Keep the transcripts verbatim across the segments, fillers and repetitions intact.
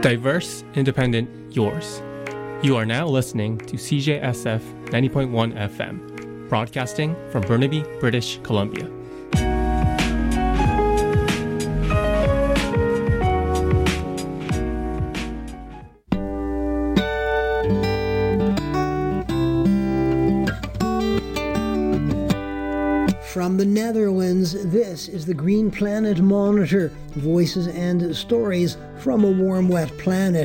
Diverse, independent, yours. You are now listening to C J S F ninety point one F M, broadcasting from Burnaby, British Columbia. From the Netherlands, this is the Green Planet Monitor, voices and stories from a warm, wet planet.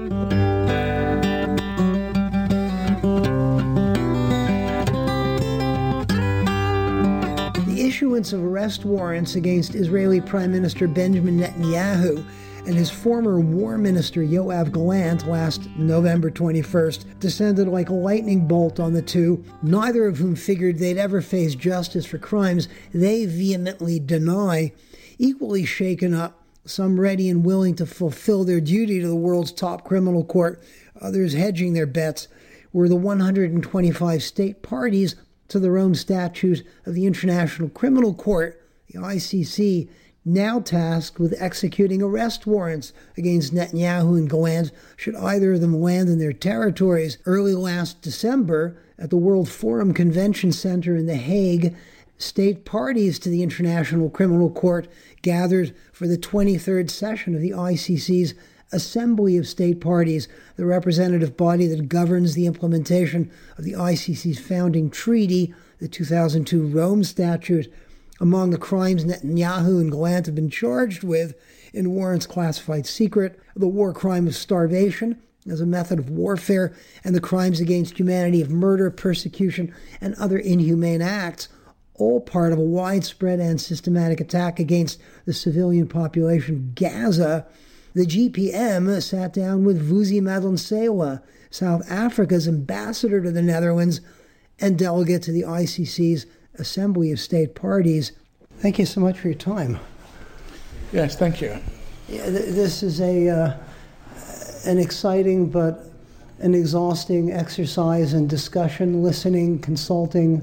The issuance of arrest warrants against Israeli Prime Minister Benjamin Netanyahu and his former War Minister Yoav Gallant last November twenty-first descended like a lightning bolt on the two, neither of whom figured they'd ever face justice for crimes they vehemently deny. Equally shaken up, some ready and willing to fulfill their duty to the world's top criminal court, others hedging their bets, were the one hundred twenty-five state parties to the Rome Statute of the International Criminal Court, the I C C, now tasked with executing arrest warrants against Netanyahu and Gallant should either of them land in their territories. Early last December, at the World Forum Convention Center in The Hague, state parties to the International Criminal Court gathered for the twenty-third session of the I C C's Assembly of State Parties, the representative body that governs the implementation of the I C C's founding treaty, the two thousand two Rome Statute. Among the crimes Netanyahu and Gallant have been charged with in warrants classified secret, the war crime of starvation as a method of warfare, and the crimes against humanity of murder, persecution, and other inhumane acts, all part of a widespread and systematic attack against the civilian population of Gaza. The G P M sat down with Vusi Madonsela, South Africa's ambassador to the Netherlands and delegate to the I C C's Assembly of State Parties. Thank you so much for your time. Yes, thank you. Yeah, th- this is a uh, an exciting but an exhausting exercise in discussion, listening, consulting.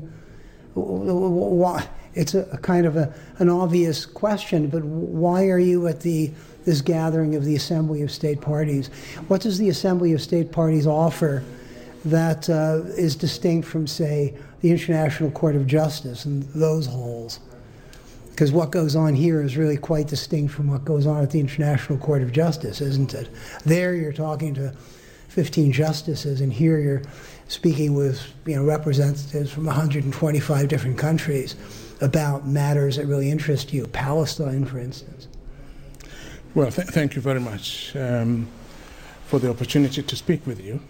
It's a, a kind of a, an obvious question, but why are you at the this gathering of the Assembly of State Parties? What does the Assembly of State Parties offer that uh, is distinct from, say, the International Court of Justice and those holes? Because what goes on here is really quite distinct from what goes on at the International Court of Justice, isn't it? There you're talking to fifteen justices, and here you're speaking with, you know, representatives from one hundred twenty-five different countries about matters that really interest you, Palestine, for instance. Well, th- thank you very much um, for the opportunity to speak with you.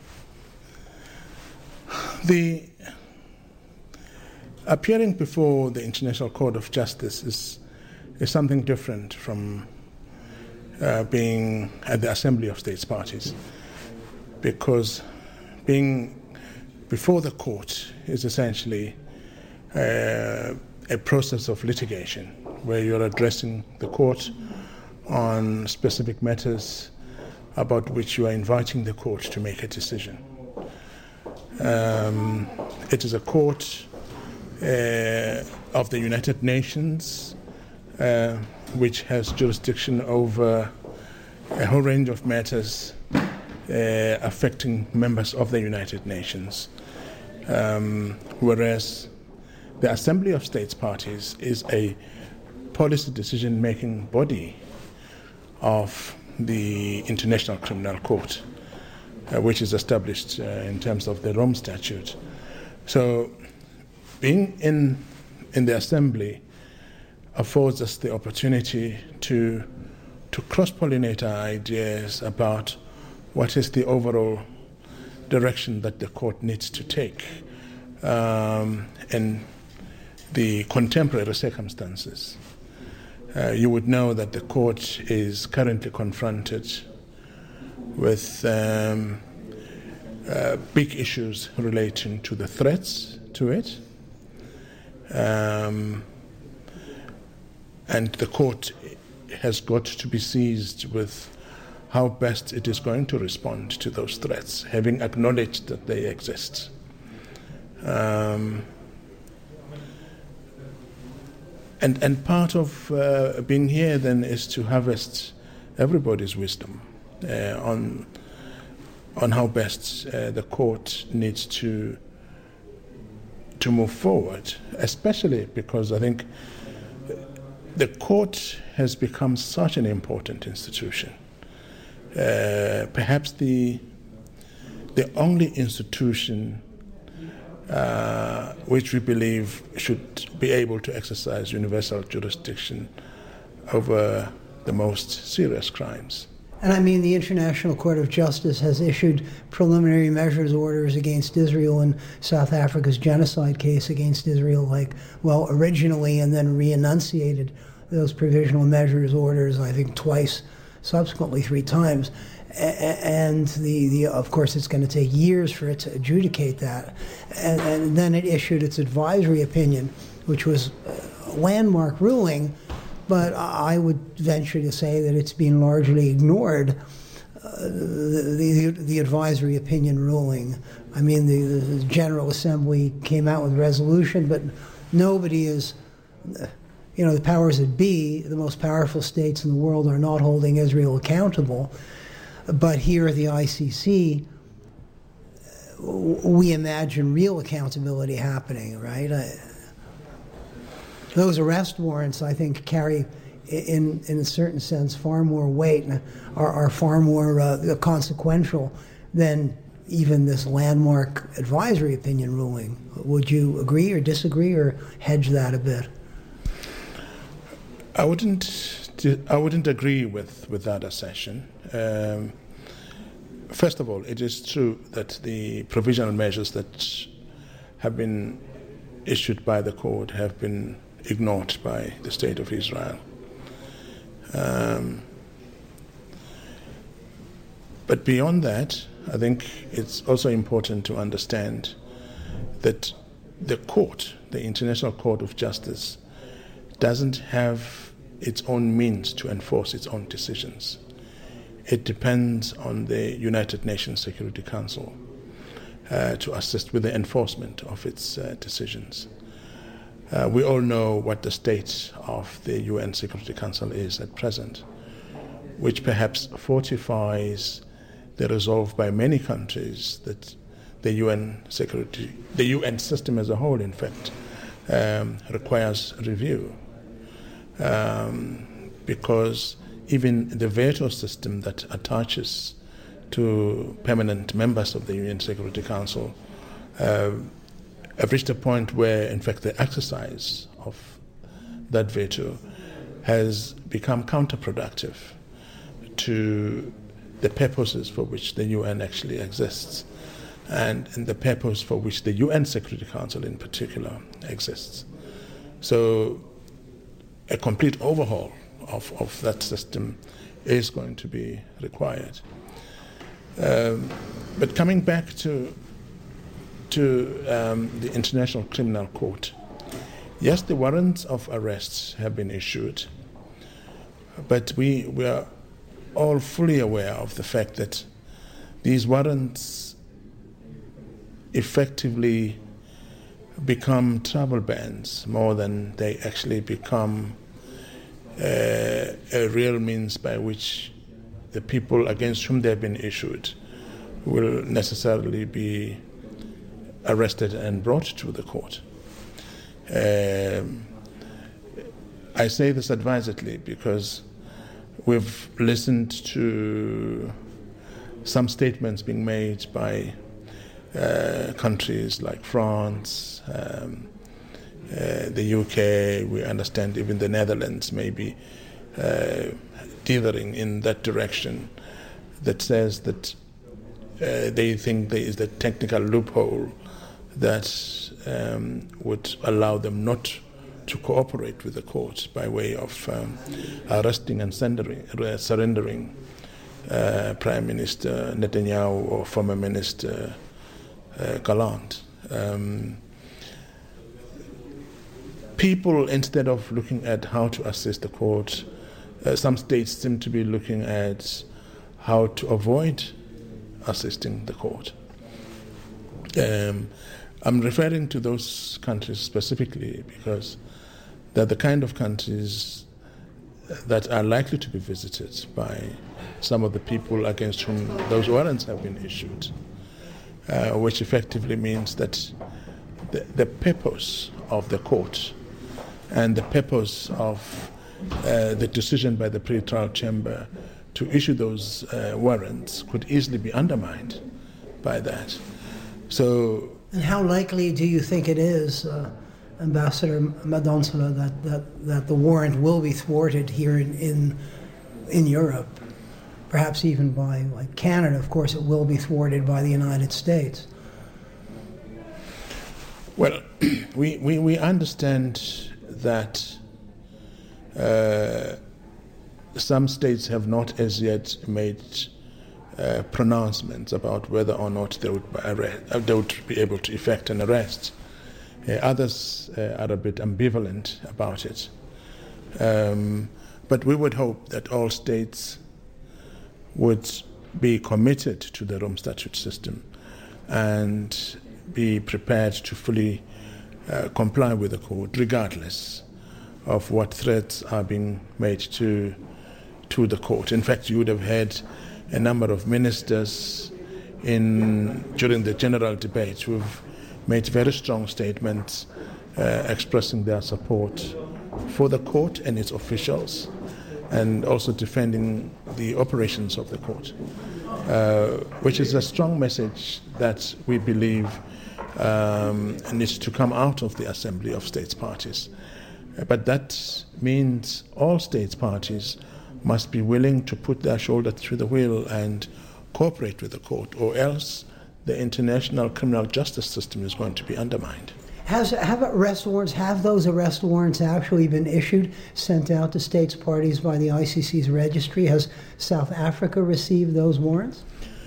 The appearing before the International Court of Justice is is something different from uh, being at the Assembly of States Parties, because being before the court is essentially uh, a process of litigation where you're addressing the court on specific matters about which you are inviting the court to make a decision. Um, it is a court uh, of the United Nations uh, which has jurisdiction over a whole range of matters uh, affecting members of the United Nations, um, whereas the Assembly of States Parties is a policy decision-making body of the International Criminal Court, Uh, which is established uh, in terms of the Rome Statute. So being in in the Assembly affords us the opportunity to to cross-pollinate our ideas about what is the overall direction that the court needs to take um, in the contemporary circumstances. Uh, you would know that the court is currently confronted with um, uh, big issues relating to the threats to it. Um, and the court has got to be seized with how best it is going to respond to those threats, having acknowledged that they exist. Um, And and part of uh, being here then is to harvest everybody's wisdom uh, on on how best uh, the court needs to to move forward, especially because I think the court has become such an important institution. Uh, perhaps the the only institution uh, which we believe should be able to exercise universal jurisdiction over the most serious crimes. And I mean, the International Court of Justice has issued preliminary measures orders against Israel in South Africa's genocide case against Israel, like, well, originally, and then re-enunciated those provisional measures orders, I think, twice, subsequently three times. And the, the of course, it's going to take years for it to adjudicate that. And, and then it issued its advisory opinion, which was a landmark ruling, but I would venture to say that it's been largely ignored, uh, the, the, the advisory opinion ruling. I mean, the, the General Assembly came out with a resolution, but nobody is, you know, the powers that be, the most powerful states in the world, are not holding Israel accountable. But here at the I C C, we imagine real accountability happening, right? I, Those arrest warrants, I think, carry, in in a certain sense, far more weight and are, are far more uh, consequential than even this landmark advisory opinion ruling. Would you agree or disagree, or hedge that a bit? I wouldn't. I wouldn't agree with, with that assertion. Um, first of all, it is true that the provisional measures that have been issued by the court have been ignored by the State of Israel. Um, but beyond that, I think it's also important to understand that the court, the International Court of Justice, doesn't have its own means to enforce its own decisions. It depends on the United Nations Security Council uh, to assist with the enforcement of its uh, decisions. Uh, we all know what the state of the U N Security Council is at present, which perhaps fortifies the resolve by many countries that the U N security, the U N system as a whole, in fact, um, requires review. Um, because even the veto system that attaches to permanent members of the U N Security Council uh, have reached a point where, in fact, the exercise of that veto has become counterproductive to the purposes for which the U N actually exists, and, and the purpose for which the U N Security Council in particular exists. So a complete overhaul of, of that system is going to be required. Um, but coming back to to um, the International Criminal Court, yes, the warrants of arrests have been issued, but we, we are all fully aware of the fact that these warrants effectively become travel bans more than they actually become uh, a real means by which the people against whom they have been issued will necessarily be arrested and brought to the court. Um, I say this advisedly because we've listened to some statements being made by uh, countries like France, um, uh, the U K, we understand even the Netherlands may be uh, dithering in that direction, that says that uh, they think there is a technical loophole that um, would allow them not to cooperate with the court by way of um, arresting and surrendering, uh, surrendering uh, Prime Minister Netanyahu or former Minister uh, Gallant. Um, people, instead of looking at how to assist the court, uh, some states seem to be looking at how to avoid assisting the court. Um, I'm referring to those countries specifically because they're the kind of countries that are likely to be visited by some of the people against whom those warrants have been issued, uh, which effectively means that the, the purpose of the court and the purpose of uh, the decision by the pre-trial chamber to issue those uh, warrants could easily be undermined by that. So, and how likely do you think it is, uh, Ambassador Madonsela, that, that, that the warrant will be thwarted here in, in in Europe, perhaps even by like Canada? Of course, it will be thwarted by the United States. Well, we, we, we understand that uh, some states have not as yet made uh, pronouncements about whether or not they would, arrest, uh, they would be able to effect an arrest. Uh, others uh, are a bit ambivalent about it. Um, but we would hope that all states would be committed to the Rome Statute system and be prepared to fully uh, comply with the code, regardless of what threats are being made to to the court. In fact, you would have had a number of ministers in during the general debate who've made very strong statements uh, expressing their support for the court and its officials, and also defending the operations of the court, uh, which is a strong message that we believe um, needs to come out of the Assembly of States Parties. But that means all states parties must be willing to put their shoulder to the wheel and cooperate with the court, or else the international criminal justice system is going to be undermined. Has, have arrest warrants, have those arrest warrants actually been issued, sent out to states parties by the I C C's registry? Has South Africa received those warrants?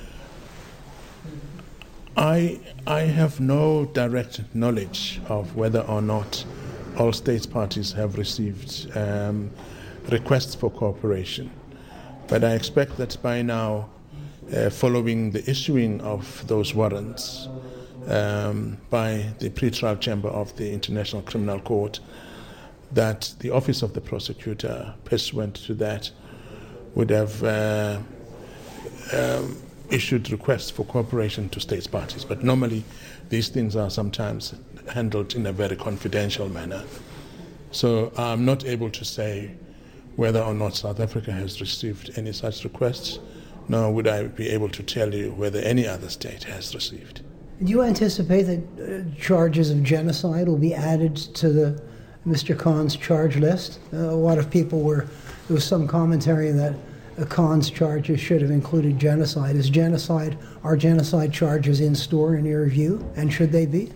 I, I have no direct knowledge of whether or not all states parties have received um, requests for cooperation. But I expect that by now, uh, following the issuing of those warrants um, by the pre-trial chamber of the International Criminal Court, that the Office of the Prosecutor, pursuant to that, would have uh, um, issued requests for cooperation to states parties. But normally, these things are sometimes handled in a very confidential manner. So I'm not able to say whether or not South Africa has received any such requests, nor would I be able to tell you whether any other state has received. Do you anticipate that uh, charges of genocide will be added to the Mister Khan's charge list? Uh, a lot of people were, there was some commentary that uh, Khan's charges should have included genocide. Is genocide, are genocide charges in store in your view, and should they be?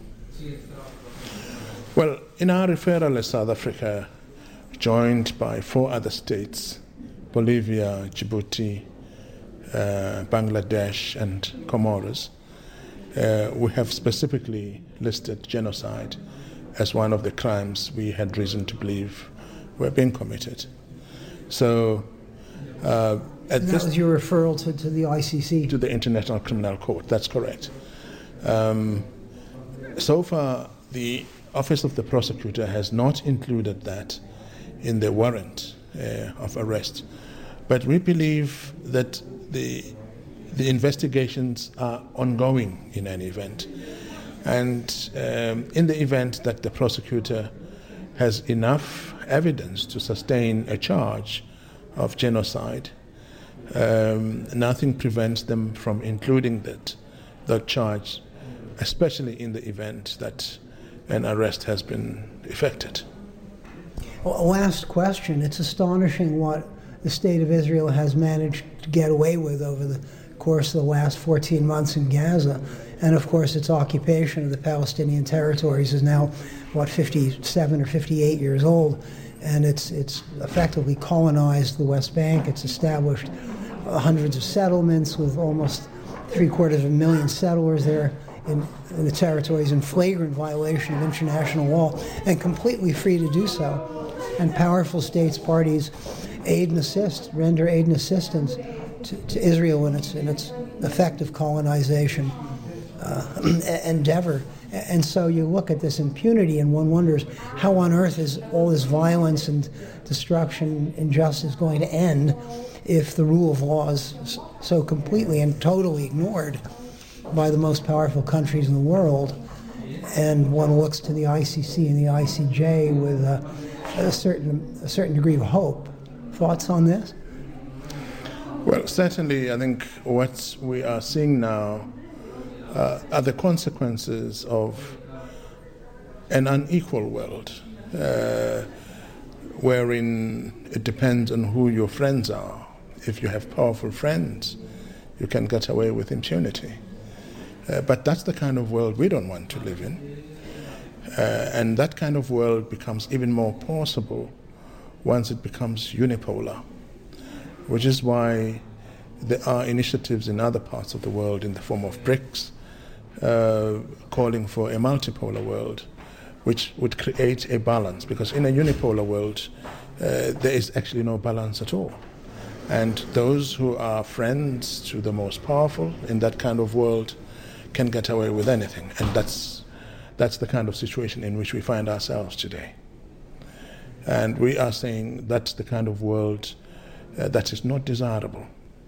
Well, in our referral as South Africa, joined by four other states, Bolivia, Djibouti, uh, Bangladesh, and Comoros, uh, we have specifically listed genocide as one of the crimes we had reason to believe were being committed. So, uh, at and that this was your referral to, to the I C C? To the International Criminal Court, that's correct. Um, so far, the Office of the Prosecutor has not included that in the warrant uh, of arrest. But we believe that the the investigations are ongoing in any event. And um, in the event that the prosecutor has enough evidence to sustain a charge of genocide, um, nothing prevents them from including that, that charge, especially in the event that an arrest has been effected. Well, last question. It's astonishing what the State of Israel has managed to get away with over the course of the last fourteen months in Gaza. And of course, its occupation of the Palestinian territories is now, what, fifty-seven or fifty-eight years old. And it's it's effectively colonized the West Bank. It's established uh, hundreds of settlements with almost three quarters of a million settlers there in, in the territories, in flagrant violation of international law, and completely free to do so. And powerful states parties aid and assist, render aid and assistance to, to Israel in its in its effective colonization uh, endeavor. And so you look at this impunity and one wonders how on earth is all this violence and destruction, injustice going to end if the rule of law is so completely and totally ignored by the most powerful countries in the world. And one looks to the I C C and the I C J with a, a certain a certain degree of hope. Thoughts on this? Well, certainly, I think what we are seeing now uh, are the consequences of an unequal world, uh, wherein it depends on who your friends are. If you have powerful friends, you can get away with impunity. Uh, but that's the kind of world we don't want to live in. Uh, and that kind of world becomes even more possible once it becomes unipolar, which is why there are initiatives in other parts of the world in the form of BRICS uh, calling for a multipolar world, which would create a balance, because in a unipolar world, uh, there is actually no balance at all. And those who are friends to the most powerful in that kind of world can get away with anything. And that's, that's the kind of situation in which we find ourselves today. And we are saying that's the kind of world uh, that is not desirable.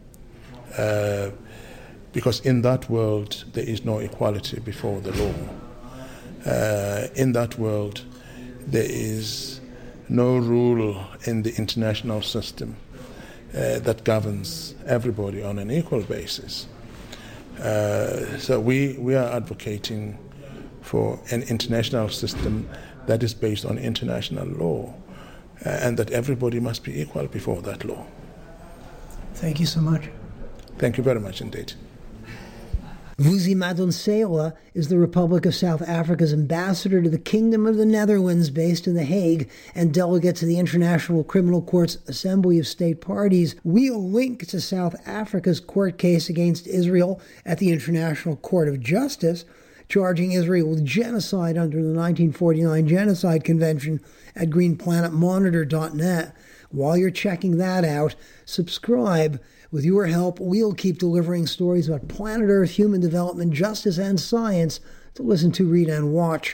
Uh, because in that world, there is no equality before the law. Uh, in that world, there is no rule in the international system uh, that governs everybody on an equal basis. Uh, so we, we are advocating for an international system that is based on international law, uh, and that everybody must be equal before that law. Thank you so much. Thank you very much indeed. Vusi Madonsela is the Republic of South Africa's ambassador to the Kingdom of the Netherlands, based in The Hague, and delegate to the International Criminal Court's Assembly of State Parties. We'll link to South Africa's court case against Israel at the International Court of Justice, charging Israel with genocide under the nineteen forty-nine Genocide Convention at green planet monitor dot net. While you're checking that out, subscribe. With your help, we'll keep delivering stories about planet Earth, human development, justice, and science to listen to, read, and watch.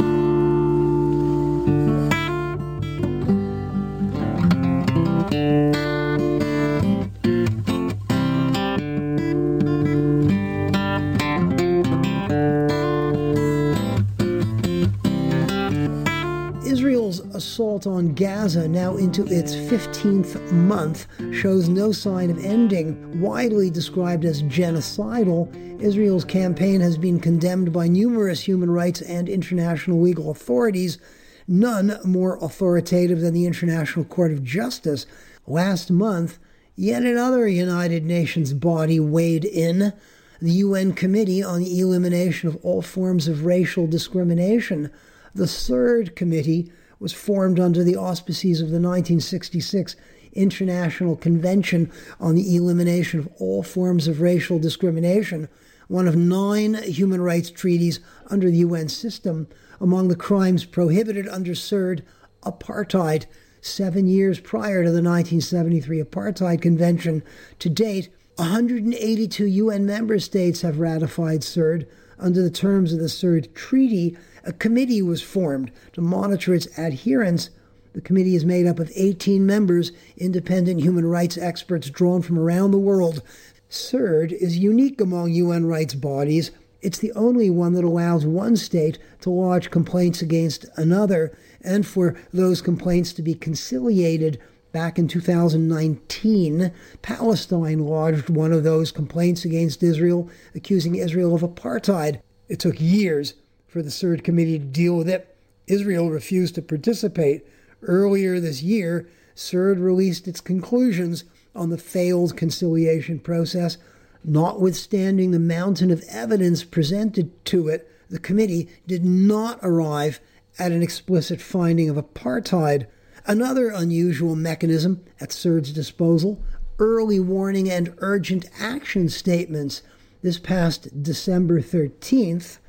Israel's assault on Gaza, now into its fifteenth month, shows no sign of ending. Widely described as genocidal, Israel's campaign has been condemned by numerous human rights and international legal authorities, none more authoritative than the International Court of Justice. Last month, yet another United Nations body weighed in, the U N Committee on the Elimination of All Forms of Racial Discrimination. The third committee was formed under the auspices of the nineteen sixty-six International Convention on the Elimination of All Forms of Racial Discrimination, one of nine human rights treaties under the U N system. Among the crimes prohibited under CERD, apartheid, seven years prior to the nineteen seventy-three Apartheid Convention. To date, one hundred eighty-two U N member states have ratified CERD. Under the terms of the CERD Treaty, a committee was formed to monitor its adherence. The committee is made up of eighteen members, independent human rights experts drawn from around the world. CERD is unique among U N rights bodies. It's the only one that allows one state to lodge complaints against another, and for those complaints to be conciliated. Back in two thousand nineteen, Palestine lodged one of those complaints against Israel, accusing Israel of apartheid. It took years for the CERD committee to deal with it. Israel refused to participate. Earlier this year, CERD released its conclusions on the failed conciliation process. Notwithstanding the mountain of evidence presented to it, the committee did not arrive at an explicit finding of apartheid. Another unusual mechanism at CERD's disposal, early warning and urgent action statements. This past December thirteenth,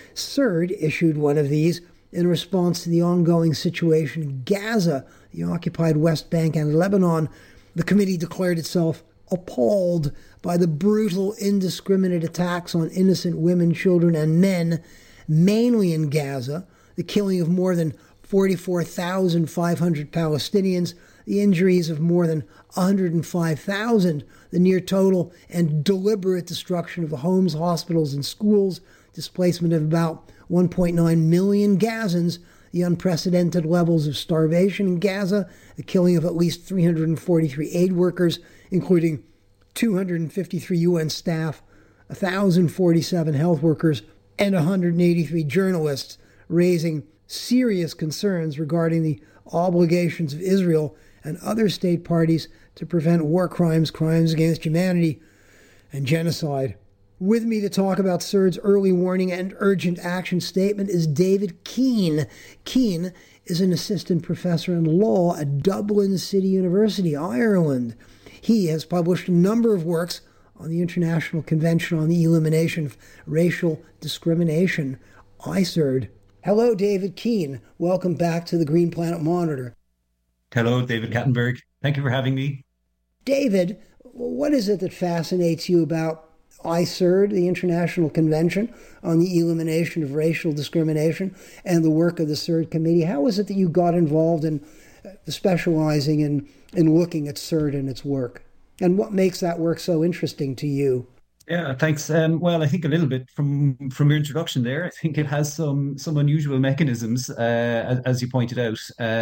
CERD issued one of these in response to the ongoing situation in Gaza, the occupied West Bank, and Lebanon. The committee declared itself, appalled by the brutal, indiscriminate attacks on innocent women, children, and men, mainly in Gaza, the killing of more than forty-four thousand five hundred Palestinians, the injuries of more than one hundred five thousand, the near total and deliberate destruction of the homes, hospitals, and schools, displacement of about one point nine million Gazans, the unprecedented levels of starvation in Gaza, the killing of at least three hundred forty-three aid workers, including two hundred fifty-three U N staff, one thousand forty-seven health workers, and one hundred eighty-three journalists, raising serious concerns regarding the obligations of Israel and other state parties to prevent war crimes, crimes against humanity, and genocide. With me to talk about CERD's early warning and urgent action statement is David Keane. Keane is an assistant professor in law at Dublin City University, Ireland. He has published a number of works on the International Convention on the Elimination of Racial Discrimination, I C E R D. Hello, David Keane. Welcome back to the Green Planet Monitor. Hello, David Kattenberg. Thank you for having me. David, what is it that fascinates you about I C E R D, the International Convention on the Elimination of Racial Discrimination, and the work of the CERD Committee? How is it that you got involved in specializing in, in looking at CERD and its work? And what makes that work so interesting to you? Yeah, thanks. Um, well, I think a little bit from from your introduction there, I think it has some some unusual mechanisms, uh, as, as you pointed out.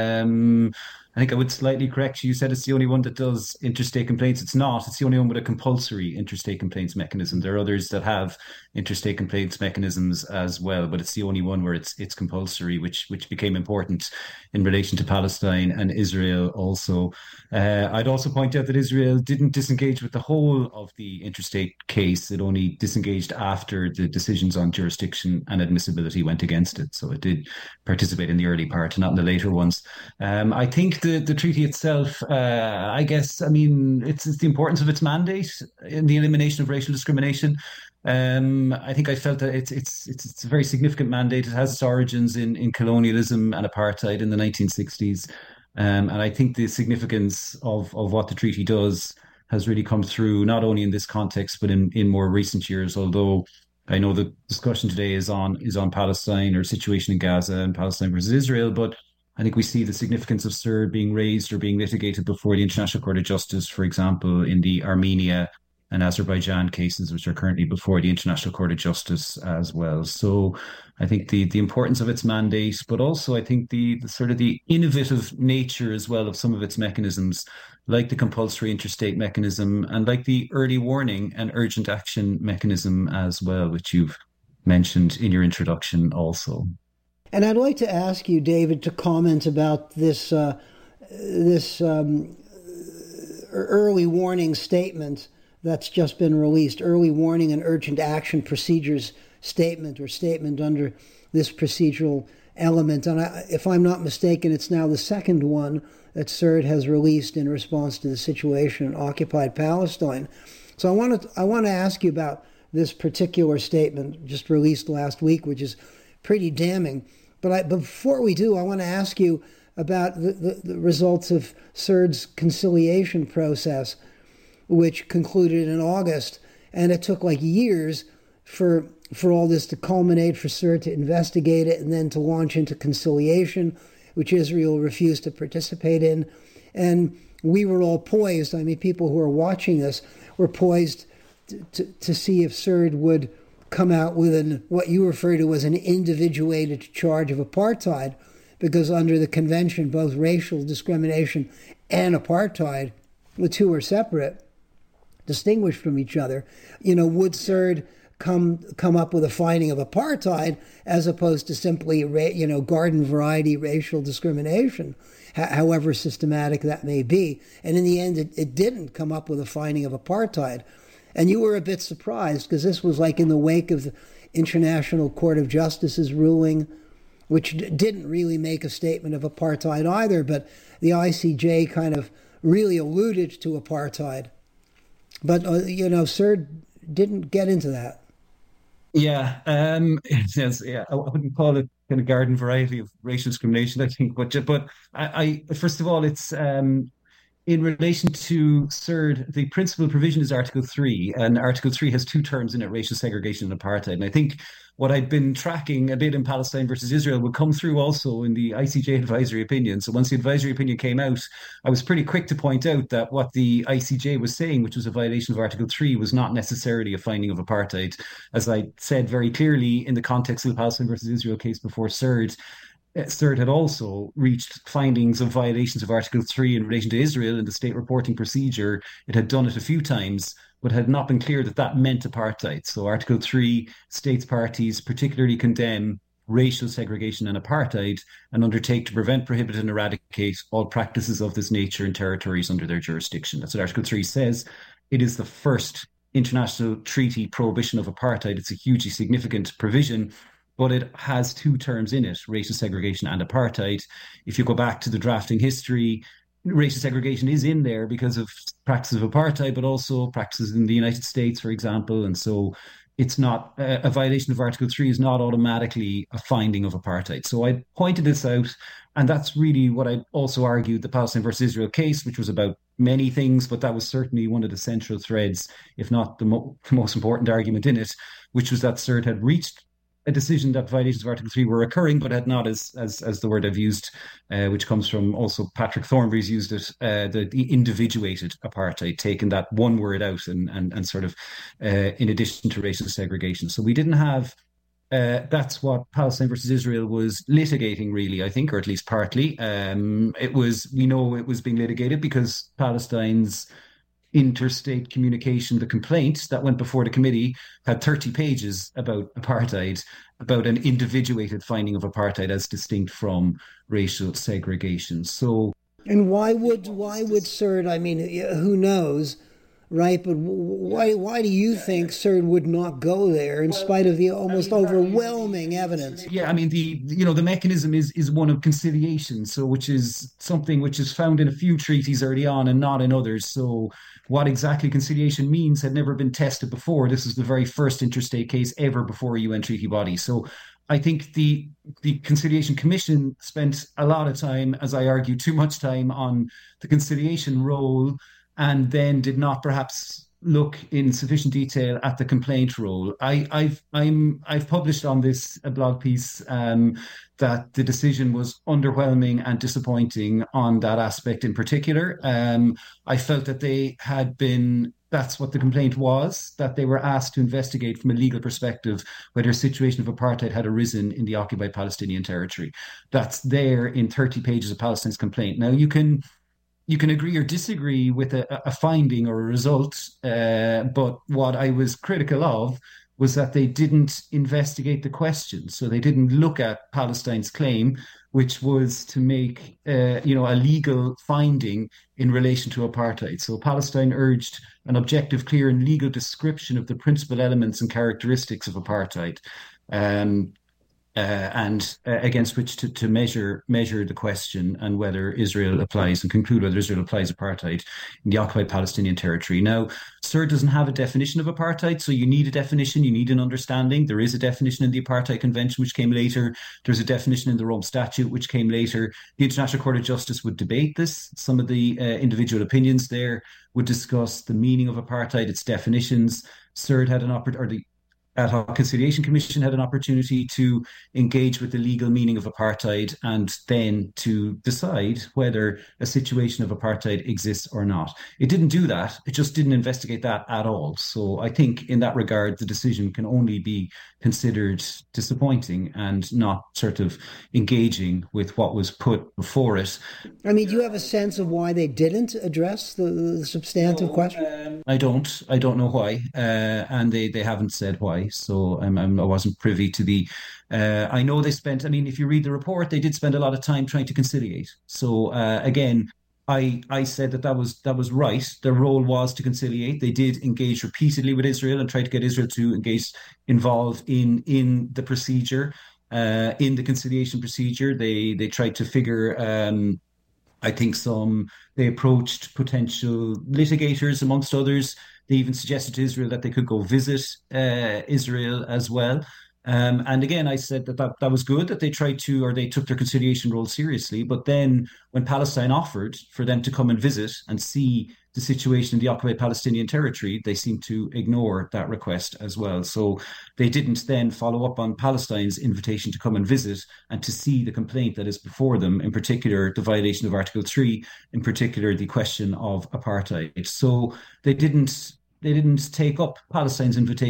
Um, I think I would slightly correct you. You said it's the only one that does interstate complaints. It's not. It's the only one with a compulsory interstate complaints mechanism. There are others that have interstate complaints mechanisms as well, but it's the only one where it's it's compulsory, which which became important in relation to Palestine and Israel also. Uh, I'd also point out that Israel didn't disengage with the whole of the interstate case. It only disengaged after the decisions on jurisdiction and admissibility went against it. So it did participate in the early part, not in the later ones. Um, I think the, the treaty itself, uh, I guess, I mean, it's, it's the importance of its mandate in the elimination of racial discrimination. Um, I think I felt that it's it's it's it's a very significant mandate. It has its origins in, in colonialism and apartheid in the nineteen sixties. Um, and I think the significance of, of what the treaty does has really come through, not only in this context, but in, in more recent years, although I know the discussion today is on is on Palestine or situation in Gaza and Palestine versus Israel, but I think we see the significance of CERD being raised or being litigated before the International Court of Justice, for example, in the Armenia and Azerbaijan cases, which are currently before the International Court of Justice as well. So I think the the importance of its mandate, but also I think the, the sort of the innovative nature as well of some of its mechanisms, like the compulsory interstate mechanism and like the early warning and urgent action mechanism as well, which you've mentioned in your introduction also. And I'd like to ask you, David, to comment about this uh, this um, early warning statement that's just been released, early warning and urgent action procedures statement or statement under this procedural element. And I, if I'm not mistaken, it's now the second one that CERD has released in response to the situation in occupied Palestine. So I want to I want to ask you about this particular statement just released last week, which is pretty damning. But I, before we do, I want to ask you about the, the, the results of CERD's conciliation process, which concluded in August, and it took like years for for all this to culminate, for CERD to investigate it, and then to launch into conciliation, which Israel refused to participate in. And we were all poised, I mean, people who are watching this were poised to, to, to see if CERD would come out with an, what you refer to as an individuated charge of apartheid, because under the convention, both racial discrimination and apartheid, the two are separate, distinguished from each other. You know, would CERD come come up with a finding of apartheid as opposed to simply, ra- you know, garden variety racial discrimination, h- however systematic that may be? And in the end, it, it didn't come up with a finding of apartheid. And you were a bit surprised because this was like in the wake of the International Court of Justice's ruling, which d- didn't really make a statement of apartheid either, but the I C J kind of really alluded to apartheid. But, uh, you know, CERD didn't get into that. Yeah, um, yes, yeah, I wouldn't call it kind of garden variety of racial discrimination, I think. But but I, I first of all, it's um, in relation to CERD, the principal provision is Article three, and Article three has two terms in it, racial segregation and apartheid. And I think what I'd been tracking a bit in Palestine versus Israel would come through also in the I C J advisory opinion. So once the advisory opinion came out, I was pretty quick to point out that what the I C J was saying, which was a violation of Article three, was not necessarily a finding of apartheid. As I said very clearly in the context of the Palestine versus Israel case before CERD, CERD had also reached findings of violations of Article three in relation to Israel in the state reporting procedure. It had done it a few times, but had not been clear that that meant apartheid. So Article three states parties particularly condemn racial segregation and apartheid and undertake to prevent, prohibit and eradicate all practices of this nature in territories under their jurisdiction. That's what Article three says. It is the first international treaty prohibition of apartheid. It's a hugely significant provision, but it has two terms in it, racial segregation and apartheid. If you go back to the drafting history, racial segregation is in there because of practices of apartheid, but also practices in the United States, for example. And so it's not, uh, a violation of Article three is not automatically a finding of apartheid. So I pointed this out, and that's really what I also argued the Palestine versus Israel case, which was about many things, but that was certainly one of the central threads, if not the, mo- the most important argument in it, which was that CERD had reached a decision that violations of Article three were occurring, but had not, as as as the word I've used, uh, which comes from also Patrick Thornberry's used it, uh, the, the individuated apartheid, taking that one word out and and and sort of uh, in addition to racial segregation. So we didn't have. Uh, that's what Palestine versus Israel was litigating, really, I think, or at least partly. Um, it was, we know it was being litigated because Palestine's interstate communication, the complaint that went before the committee, had thirty pages about apartheid, about an individuated finding of apartheid as distinct from racial segregation. So, and why would why would CERD? I mean, who knows, right? But why why do you think CERD would not go there in spite of the almost overwhelming evidence? Yeah, I mean, the you know the mechanism is is one of conciliation, so which is something which is found in a few treaties early on and not in others. So what exactly conciliation means had never been tested before. This is the very first interstate case ever before a U N treaty body. So I think the the Conciliation Commission spent a lot of time, as I argue, too much time on the conciliation role, and then did not perhaps look in sufficient detail at the complaint role. I, I've I'm I've published on this a blog piece um, that the decision was underwhelming and disappointing on that aspect in particular. Um, I felt that they had been. That's what the complaint was, that they were asked to investigate from a legal perspective whether a situation of apartheid had arisen in the occupied Palestinian territory. That's there in thirty pages of Palestine's complaint. Now, you can you can agree or disagree with a, a finding or a result, uh, but what I was critical of was that they didn't investigate the question. So they didn't look at Palestine's claim, which was to make uh, you know, a legal finding in relation to apartheid. So Palestine urged an objective, clear and legal description of the principal elements and characteristics of apartheid, um, uh, and uh, against which to, to measure measure the question and whether Israel applies and conclude whether Israel applies apartheid in the occupied Palestinian territory. Now, CERD doesn't have a definition of apartheid, so you need a definition, you need an understanding. There is a definition in the Apartheid Convention, which came later. There's a definition in the Rome Statute, which came later. The International Court of Justice would debate this. Some of the uh, individual opinions there would discuss the meaning of apartheid, its definitions. CERD had an opportunity, or the Ad hoc Conciliation Commission had an opportunity to engage with the legal meaning of apartheid and then to decide whether a situation of apartheid exists or not. It didn't do that. It just didn't investigate that at all. So I think in that regard, the decision can only be considered disappointing and not sort of engaging with what was put before it. I mean, do you have a sense of why they didn't address the, the substantive so, question? Um, I don't. I don't know why. Uh, and they, they haven't said why. So I'm, I'm, I wasn't privy to the, uh, I know they spent, I mean, if you read the report, they did spend a lot of time trying to conciliate. So uh, again, I I said that that was, that was right. Their role was to conciliate. They did engage repeatedly with Israel and try to get Israel to engage, involved in, in the procedure, uh, in the conciliation procedure. They, they tried to figure, um, I think some, they approached potential litigators amongst others. They even suggested to Israel that they could go visit uh, Israel as well. Um, and again, I said that, that that was good that they tried to, or they took their conciliation role seriously. But then when Palestine offered for them to come and visit and see the situation in the occupied Palestinian territory, they seemed to ignore that request as well. So they didn't then follow up on Palestine's invitation to come and visit and to see the complaint that is before them, in particular, the violation of Article three, in particular, the question of apartheid. So they didn't they didn't take up Palestine's invitation